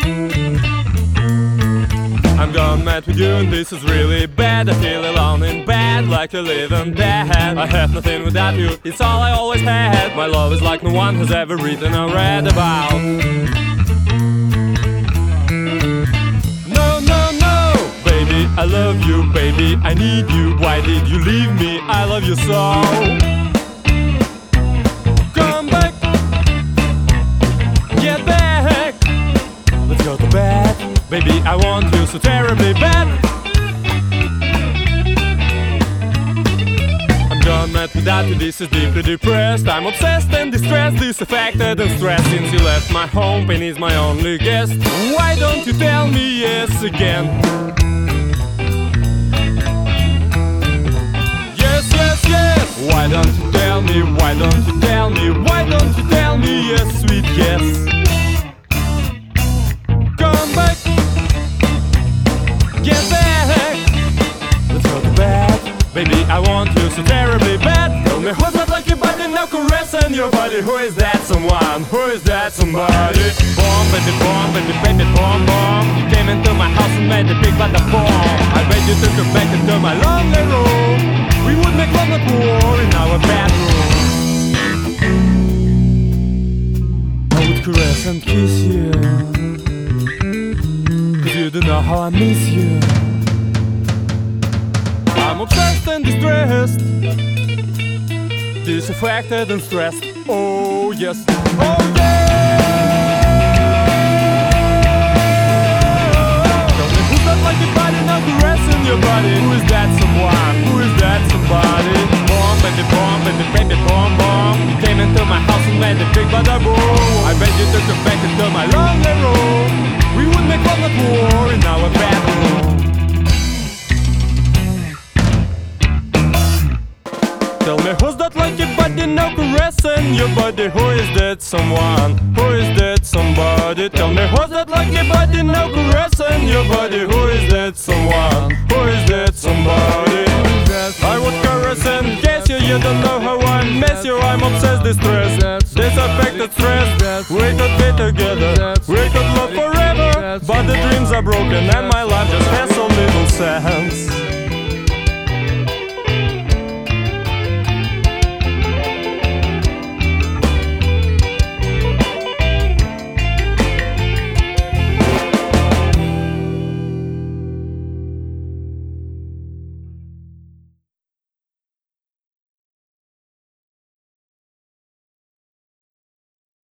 I'm gone mad with you and this is really bad. I feel alone in bed, like I live in bed. I have nothing without you, it's all I always had. My love is like no one has ever written or read about. No, no, no, baby, I love you, baby, I need you. Why did you leave me? I love you so. Come back, get back, let's go to bed. Baby, I want you so terribly bad. I'm gone mad without you, this is deeply depressed. I'm obsessed and distressed, disaffected and stressed. Since you left my home, pain is my only guest. Why don't you tell me yes again? Yes, yes, yes. Why don't you tell me, why don't you tell me, why don't you tell me yes, sweet yes? Come back, get back, let's go to bed. Baby, I want you so terribly bad. Tell me who's not like your body, now caressing your body. Who is that someone? Who is that somebody? Bomb, baby, baby, bomb, bomb. Came into my house and made a big bada bomb. I bet you took her back into my lonely room. We would make love not war in our bedroom. I would caress and kiss you, you don't know how I miss you. I'm obsessed and distressed, disaffected and stressed. Oh yes, oh yeah. Tell me who's not like your body, now caressing your body. Who is that someone? Who is that somebody? Bomb, baby, baby, bomb, bomb. Came into my house and made a big bada boom. I bet you took her back into my lonely room. We would make love not war in our bedroom. Tell me who's that like your body, now caressing your body. Who is that someone? Who is that somebody? Tell me who's that like your body, now caressing your body. Who is that someone? Who is that somebody? I would caress and kiss you, you don't know how I miss you. I'm obsessed, distressed, disaffected, stressed. We could be together, we could love forever, but the dreams are broken and my life just has so little sense.